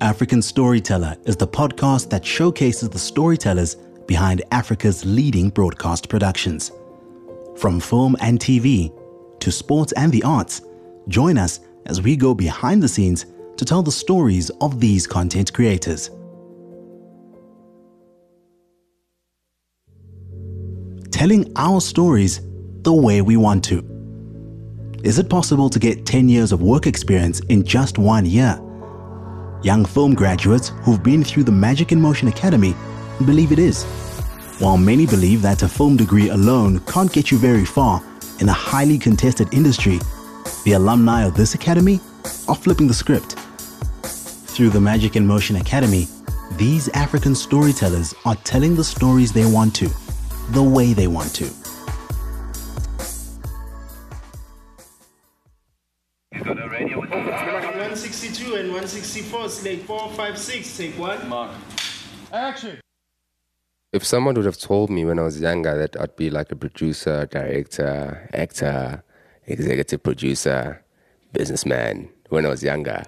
African Storyteller is the podcast that showcases the storytellers behind Africa's leading broadcast productions. From film and TV to sports and the arts, join us as we go behind the scenes to tell the stories of these content creators. Telling our stories the way we want to. Is it possible to get 10 years of work experience in just 1 year? Young film graduates who've been through the Magic in Motion Academy believe it is. While many believe that a film degree alone can't get you very far in a highly contested industry, the alumni of this academy are flipping the script. Through the Magic in Motion Academy, these African storytellers are telling the stories they want to, the way they want to. You got a radio with 162 and 164, slate 456, take one. Mark. Action. If someone would have told me when I was younger that I'd be like a producer, director, actor, executive producer, businessman when I was younger,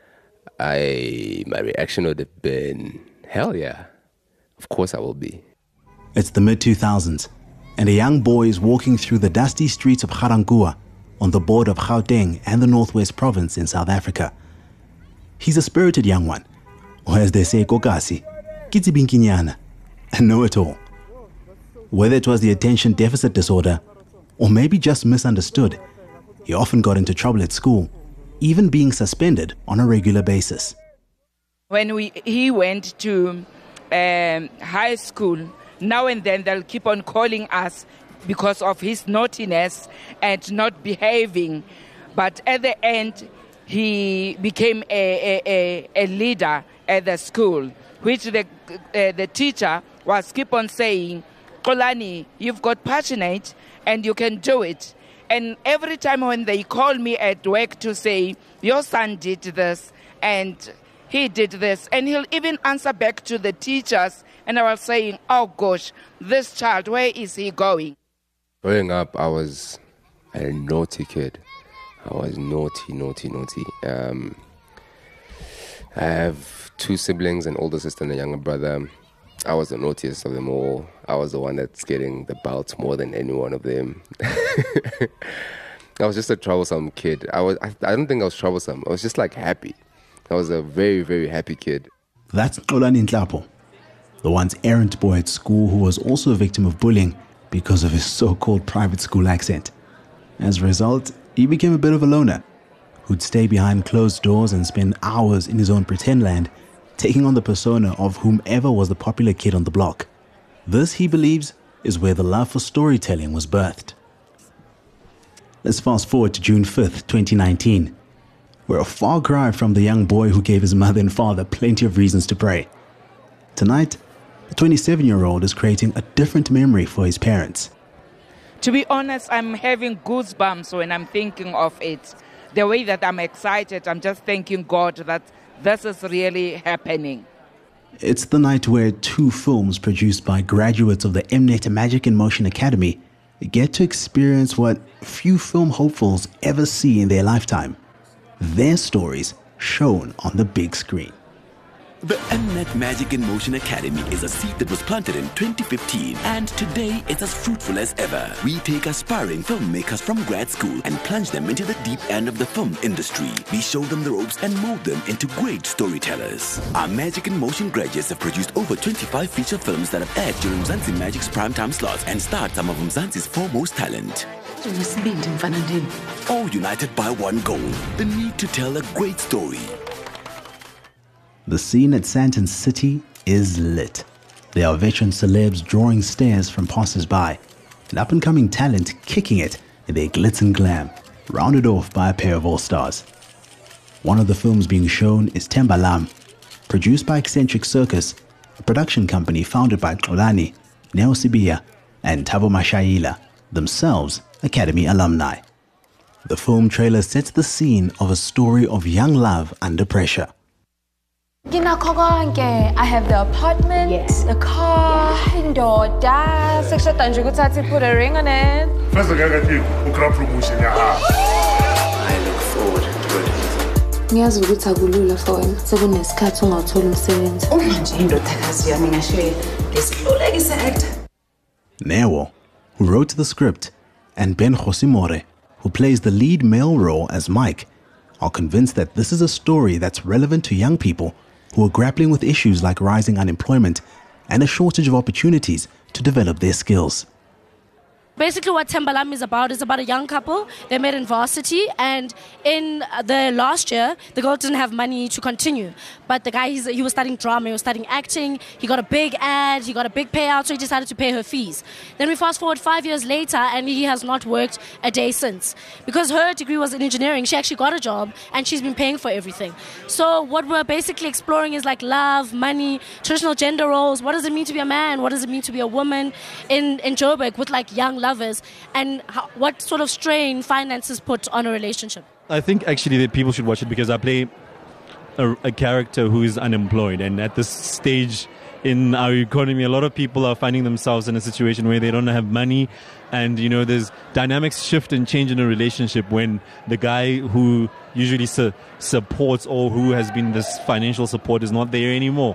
my reaction would have been, hell yeah, of course I will be. It's the mid-2000s, and a young boy is walking through the dusty streets of Ga-Rankuwa on the border of Gauteng and the Northwest Province in South Africa. He's a spirited young one, or as they say, kokasi, kitsibinkinyana, and know-it-all. Whether it was the attention deficit disorder, or maybe just misunderstood, he often got into trouble at school, even being suspended on a regular basis. When he went to high school, now and then they'll keep on calling us because of his naughtiness and not behaving. But at the end, he became a leader at the school, which the teacher was keep on saying, Xolani, you've got passionate and you can do it. And every time when they call me at work to say, your son did this and he did this, and he'll even answer back to the teachers, and I was saying, oh gosh, this child, where is he going? Growing up, I was a naughty kid. I was naughty. I have two siblings, an older sister and a younger brother. I was the naughtiest of them all. I was the one that's getting the belt more than any one of them. I was just a troublesome kid. I don't think I was troublesome. I was just like happy. I was a very, very happy kid. That's Xolani Nhlapo, the once errant boy at school who was also a victim of bullying because of his so-called private school accent. As a result, he became a bit of a loner who'd stay behind closed doors and spend hours in his own pretend land, taking on the persona of whomever was the popular kid on the block. This, he believes, is where the love for storytelling was birthed. Let's fast forward to June 5th, 2019. We're a far cry from the young boy who gave his mother and father plenty of reasons to pray. Tonight, the 27-year-old is creating a different memory for his parents. To be honest, I'm having goosebumps when I'm thinking of it. The way that I'm excited, I'm just thanking God that this is really happening. It's the night where two films produced by graduates of the Mnet Magic in Motion Academy get to experience what few film hopefuls ever see in their lifetime. Their stories shown on the big screen. The Mnet Magic in Motion Academy is a seed that was planted in 2015, and today it's as fruitful as ever. We take aspiring filmmakers from grad school and plunge them into the deep end of the film industry. We show them the ropes and mold them into great storytellers. Our Magic in Motion graduates have produced over 25 feature films that have aired during Mzansi Magic's primetime slots and starred some of Mzansi's foremost talent. All united by one goal, the need to tell a great story. The scene at Sandton City is lit. There are veteran celebs drawing stares from passers-by, and up-and-coming talent kicking it in their glitz and glam, rounded off by a pair of all-stars. One of the films being shown is Tembalam, produced by Eccentric Circus, a production company founded by Xolani, Neo Sibiya, and Thabo Mashaila, themselves Academy alumni. The film trailer sets the scene of a story of young love under pressure. I have the apartment, the car, indoda. Put a ring on it. I look forward to it. Ngiyazi ukuthi akulula for wena. Sekunesikhathi ungathola umsebenzi. Uma nje indodakazi yami ngasho lesihlulekise actor. Newo, who wrote the script, and Ben Khosimore, who plays the lead male role as Mike, are convinced that this is a story that's relevant to young people who are grappling with issues like rising unemployment and a shortage of opportunities to develop their skills. Basically what Tembalam is about a young couple. They met in varsity, and in the last year, the girl didn't have money to continue. But the guy, he was studying drama, he was studying acting, he got a big ad, he got a big payout, so he decided to pay her fees. Then we fast forward 5 years later, and he has not worked a day since. Because her degree was in engineering, she actually got a job, and she's been paying for everything. So what we're basically exploring is like love, money, traditional gender roles. What does it mean to be a man? What does it mean to be a woman in Joburg with like young lovers, and what sort of strain finances put on a relationship? I think actually that people should watch it because I play a character who is unemployed, and at this stage in our economy, a lot of people are finding themselves in a situation where they don't have money, and you know there's dynamics shift and change in a relationship when the guy who usually supports or who has been this financial support is not there anymore.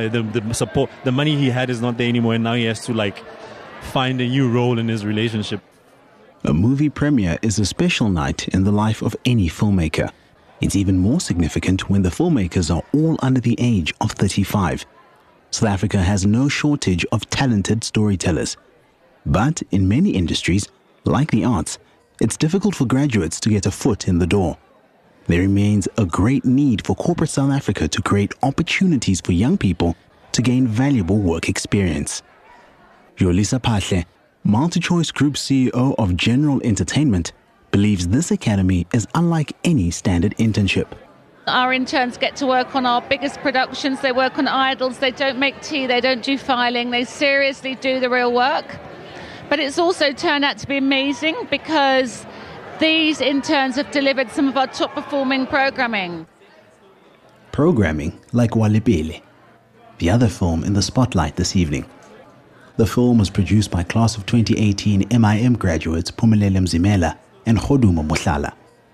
The money he had is not there anymore, and now he has to like find a new role in his relationship. A movie premiere is a special night in the life of any filmmaker. It's even more significant when the filmmakers are all under the age of 35. South Africa has no shortage of talented storytellers. But in many industries, like the arts, it's difficult for graduates to get a foot in the door. There remains a great need for corporate South Africa to create opportunities for young people to gain valuable work experience. Yolisa Phahle, MultiChoice Group CEO of General Entertainment, believes this academy is unlike any standard internship. Our interns get to work on our biggest productions. They work on Idols. They don't make tea. They don't do filing. They seriously do the real work. But it's also turned out to be amazing because these interns have delivered some of our top performing programming. Programming like Walepele, the other film in the spotlight this evening. The film was produced by class of 2018 MIM graduates Phumelele Mzimela and Khodumo Mohlala.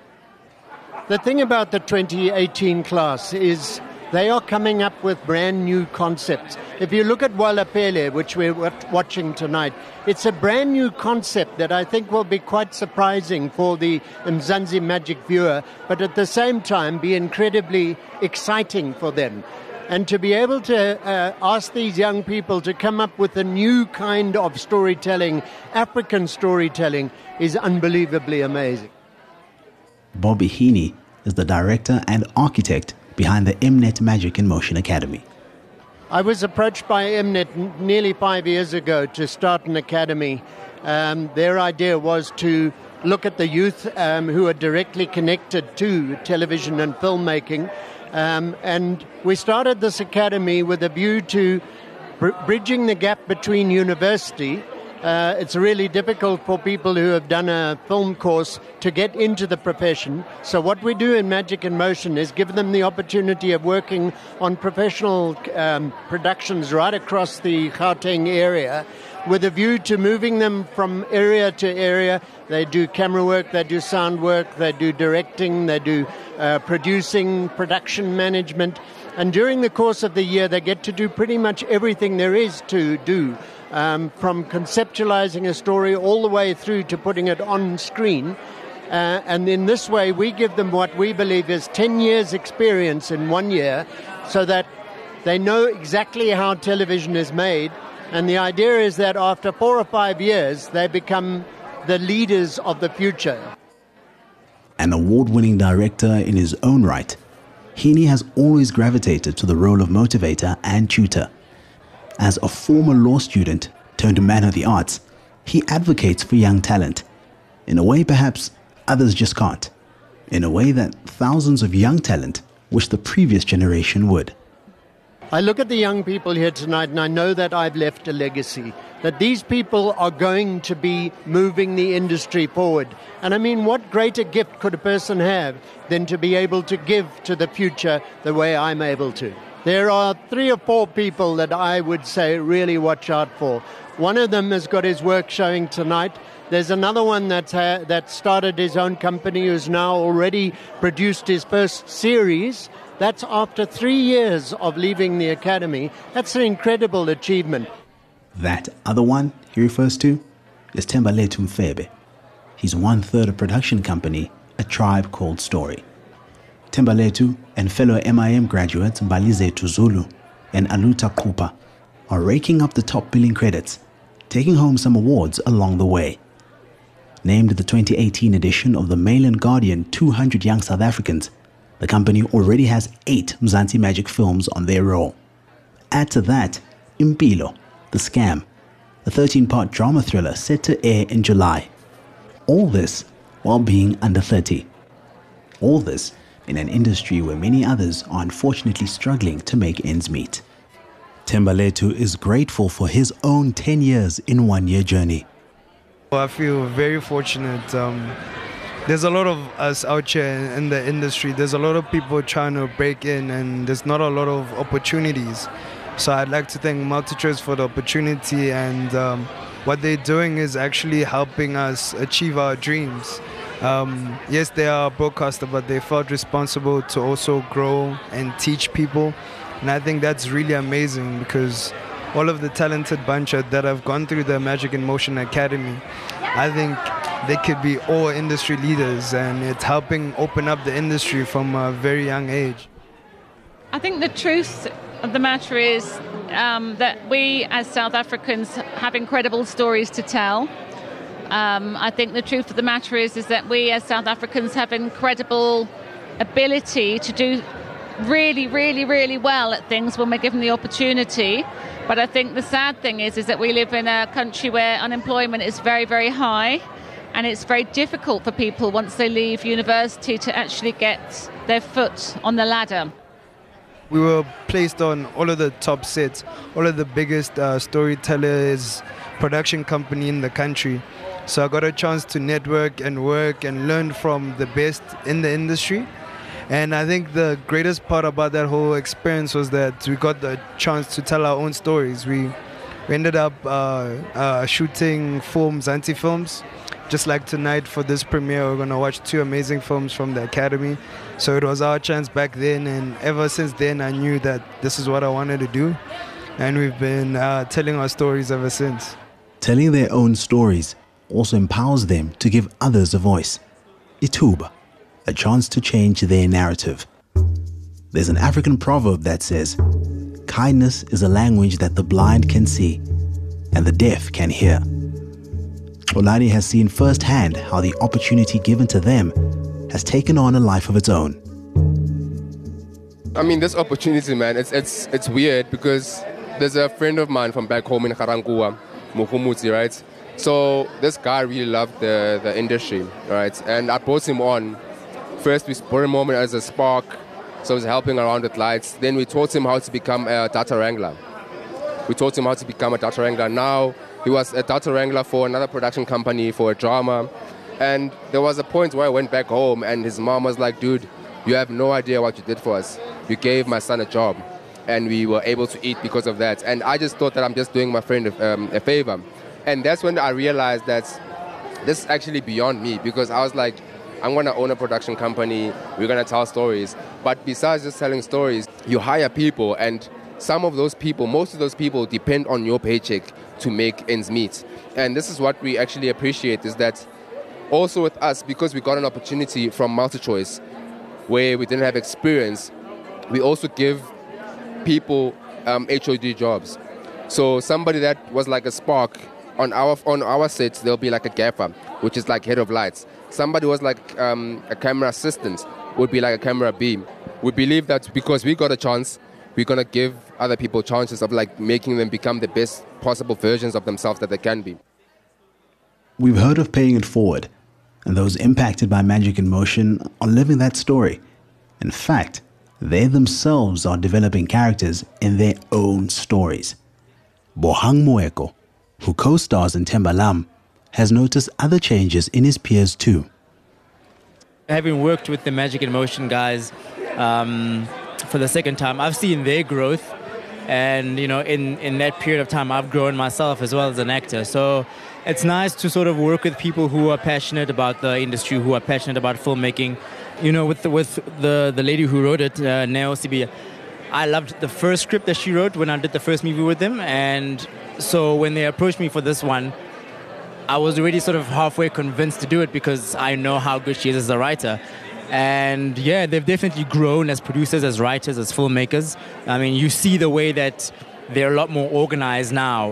The thing about the 2018 class is they are coming up with brand new concepts. If you look at Walepele, which we're watching tonight, it's a brand new concept that I think will be quite surprising for the Mzansi Magic viewer, but at the same time be incredibly exciting for them. And to be able to ask these young people to come up with a new kind of storytelling, African storytelling, is unbelievably amazing. Bobby Heaney is the director and architect behind the Mnet Magic in Motion Academy. I was approached by Mnet nearly 5 years ago to start an academy. Their idea was to look at the youth who are directly connected to television and filmmaking. And we started this academy with a view to bridging the gap between university. It's really difficult for people who have done a film course to get into the profession. So what we do in Magic in Motion is give them the opportunity of working on professional productions right across the Gauteng area with a view to moving them from area to area. They do camera work, they do sound work, they do directing, they do producing, production management. And during the course of the year, they get to do pretty much everything there is to do, from conceptualizing a story all the way through to putting it on screen. And in this way, we give them what we believe is 10 years experience in 1 year so that they know exactly how television is made. And the idea is that after 4 or 5 years, they become the leaders of the future. An award-winning director in his own right, Heaney has always gravitated to the role of motivator and tutor. As a former law student turned man of the arts, he advocates for young talent, in a way perhaps others just can't, in a way that thousands of young talent wish the previous generation would. I look at the young people here tonight and I know that I've left a legacy. that these people are going to be moving the industry forward. And I mean, what greater gift could a person have than to be able to give to the future the way I'm able to? There are 3 or 4 people that I would say really watch out for. One of them has got his work showing tonight. There's another one that started his own company who's now already produced his first series. That's after 3 years of leaving the academy. That's an incredible achievement. That other one he refers to is Thembaletu Mfebe. He's 1/3 of production company A Tribe Called Story. Thembaletu and fellow MIM graduates Mbalizethu Zulu and Aluta Krupa are raking up the top billing credits, taking home some awards along the way. Named the 2018 edition of the Mail and Guardian 200 Young South Africans, the company already has 8 Mzansi Magic films on their roll. Add to that Impilo, The Scam, a 13-part drama thriller set to air in July. All this while being under 30. All this in an industry where many others are unfortunately struggling to make ends meet. Thembaletu is grateful for his own 10 years in 1 year journey. I feel very fortunate. There's a lot of us out here in the industry. There's a lot of people trying to break in, and there's not a lot of opportunities. So I'd like to thank MultiChoice for the opportunity, and what they're doing is actually helping us achieve our dreams. Yes, they are a broadcaster, but they felt responsible to also grow and teach people. And I think that's really amazing, because all of the talented bunch that have gone through the Magic in Motion Academy, I think they could be all industry leaders, and it's helping open up the industry from a very young age. I think the truth of the matter is that we as South Africans have incredible stories to tell. I think the truth of the matter is that we as South Africans have incredible ability to do really, really, really well at things when we're given the opportunity. But I think the sad thing is that we live in a country where unemployment is very, very high, and it's very difficult for people once they leave university to actually get their foot on the ladder. We were placed on all of the top sets, all of the biggest storytellers, production company in the country. So I got a chance to network and work and learn from the best in the industry. And I think the greatest part about that whole experience was that we got the chance to tell our own stories. We ended up shooting Mzansi films. Just like tonight for this premiere, we're going to watch 2 amazing films from the Academy. So it was our chance back then, and ever since then I knew that this is what I wanted to do. And we've been telling our stories ever since. Telling their own stories also empowers them to give others a voice. Ithuba, a chance to change their narrative. There's an African proverb that says, kindness is a language that the blind can see and the deaf can hear. Xolani has seen firsthand how the opportunity given to them has taken on a life of its own. I mean, this opportunity, man, it's weird because there's a friend of mine from back home in Garankuwa, Muhumuzi, right? So this guy really loved the industry, right? And I brought him on. First, we brought him on as a spark, so he was helping around with lights. Then we taught him how to become a data wrangler. Now, he was a data wrangler for another production company for a drama. And there was a point where I went back home and his mom was like, dude, you have no idea what you did for us. You gave my son a job. And we were able to eat because of that. And I just thought that I'm just doing my friend a favor. And that's when I realized that this is actually beyond me, because I was like, I'm going to own a production company. We're going to tell stories. But besides just telling stories, you hire people, and most of those people depend on your paycheck to make ends meet. And this is what we actually appreciate, is that also with us, because we got an opportunity from MultiChoice where we didn't have experience, we also give people HOD jobs. So somebody that was like a spark on our sets, there'll be like a gaffer, which is like head of lights. Somebody was like a camera assistant, would be like a camera beam. We believe that because we got a chance, we're going to give other people chances of like making them become the best possible versions of themselves that they can be. We've heard of paying it forward, and those impacted by Magic in Motion are living that story. In fact, they themselves are developing characters in their own stories. Bohang Moeko who co-stars in Themba Lam, has noticed other changes in his peers too. Having worked with the Magic in Motion guys for the second time, I've seen their growth. And, you know, in that period of time, I've grown myself as well as an actor. So it's nice to sort of work with people who are passionate about the industry, who are passionate about filmmaking. You know, with the lady who wrote it, Neo Sibi, I loved the first script that she wrote when I did the first movie with them. And so when they approached me for this one, I was already sort of halfway convinced to do it because I know how good she is as a writer. And yeah, they've definitely grown as producers, as writers, as filmmakers. I mean, you see the way that they're a lot more organized now.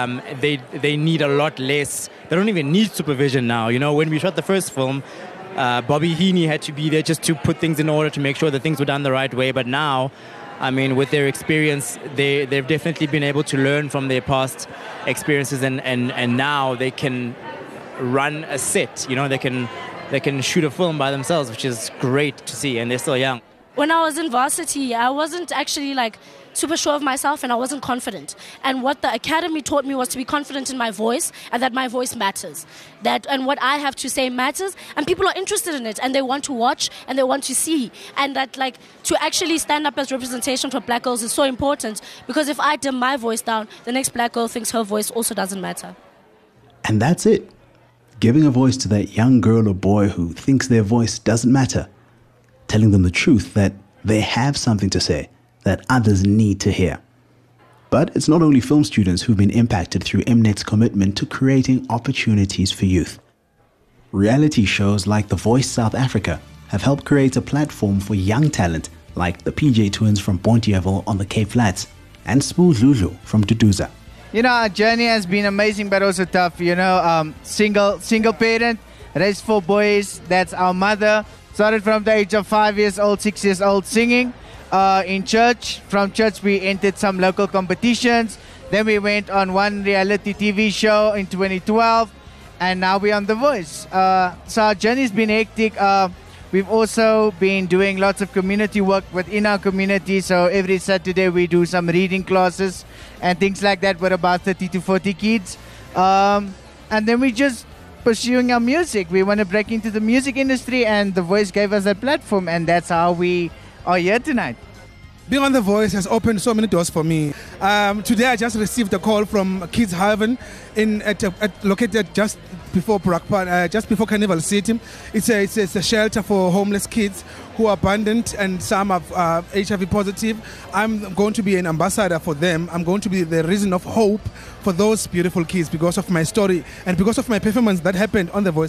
They need a lot less. They don't even need supervision now. You know, when we shot the first film, Bobby Heaney had to be there just to put things in order to make sure that things were done the right way. But now, I mean, with their experience, they've definitely been able to learn from their past experiences, and now they can run a set. You know, they can shoot a film by themselves, which is great to see, and they're still young. When I was in varsity, I wasn't actually like super sure of myself, and I wasn't confident. And what the academy taught me was to be confident in my voice, and that my voice matters. And what I have to say matters, and people are interested in it, and they want to watch, and they want to see. And that, like, to actually stand up as representation for black girls is so important, because if I dim my voice down, the next black girl thinks her voice also doesn't matter. And that's it. Giving a voice to that young girl or boy who thinks their voice doesn't matter. Telling them the truth that they have something to say that others need to hear. But it's not only film students who've been impacted through Mnet's commitment to creating opportunities for youth. Reality shows like The Voice South Africa have helped create a platform for young talent like the PJ Twins from Bonteheuwel on the Cape Flats and Spoo Lulu from Duduza. You know, our journey has been amazing but also tough. You know, single parent, raised 4 boys. That's our mother. Started from the age of 5 years old, 6 years old, singing in church. From church, we entered some local competitions. Then we went on one reality TV show in 2012. And now we're on The Voice. So our journey's been hectic. We've also been doing lots of community work within our community. So every Saturday, we do some reading classes and things like that with about 30 to 40 kids. And then we just pursuing our music. We want to break into the music industry, and The Voice gave us that platform, and that's how we are here tonight. Being on The Voice has opened so many doors for me. Today I just received a call from Kids Haven located just before just before Carnival City. It's a shelter for homeless kids who are abandoned, and some are HIV positive. I'm going to be an ambassador for them. I'm going to be the reason of hope for those beautiful kids because of my story and because of my performance that happened on The Voice.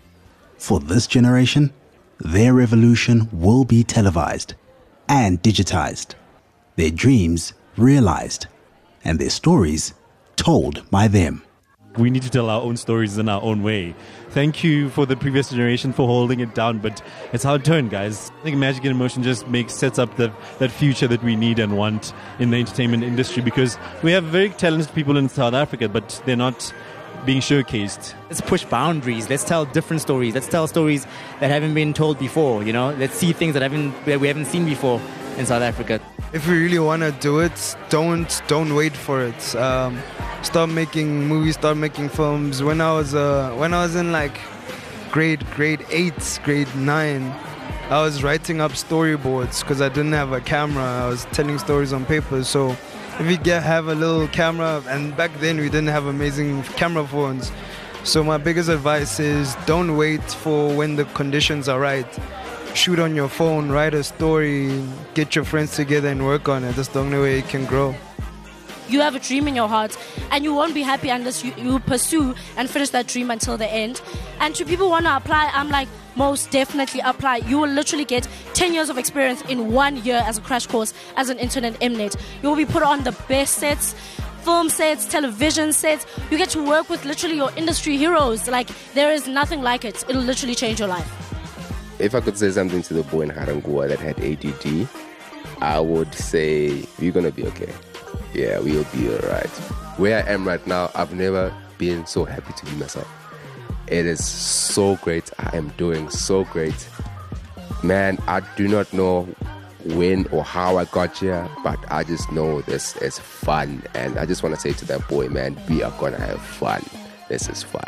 For this generation, their revolution will be televised and digitized, their dreams realized, and their stories told by them. We need to tell our own stories in our own way. Thank you for the previous generation for holding it down, but it's our turn, guys. I think Magic in Motion just sets up that future that we need and want in the entertainment industry, because we have very talented people in South Africa, but they're not being showcased. Let's push boundaries. Let's tell different stories. Let's tell stories that haven't been told before. You know, let's see things that we haven't seen before in South Africa. If you really want to do it, don't wait for it. Start making movies, start making films. When I was in like grade 8, grade 9, I was writing up storyboards because I didn't have a camera. I was telling stories on paper. So if you have a little camera, and back then we didn't have amazing camera phones. So my biggest advice is don't wait for when the conditions are right. Shoot on your phone, write a story, get your friends together and work on it. That's the only way it can grow. You have a dream in your heart, and you won't be happy unless you pursue and finish that dream until the end. And to people who want to apply, I'm like, most definitely apply. You will literally get 10 years of experience in 1 year as a crash course as an intern at Mnet. You will be put on the best sets, film sets, television sets. You get to work with literally your industry heroes. Like, there is nothing like it. It'll literally change your life. If I could say something to the boy in Harangua that had ADD, I would say, you're going to be okay. Yeah, we'll be all right. Where I am right now, I've never been so happy to be myself. It is so great. I am doing so great. Man, I do not know when or how I got here, but I just know this is fun. And I just want to say to that boy, man, we are going to have fun. This is fun.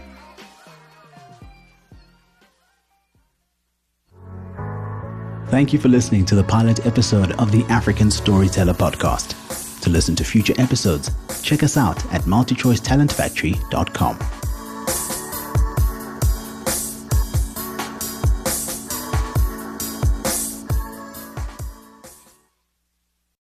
Thank you for listening to the pilot episode of the African Storyteller podcast. To listen to future episodes, check us out at multichoicetalentfactory.com.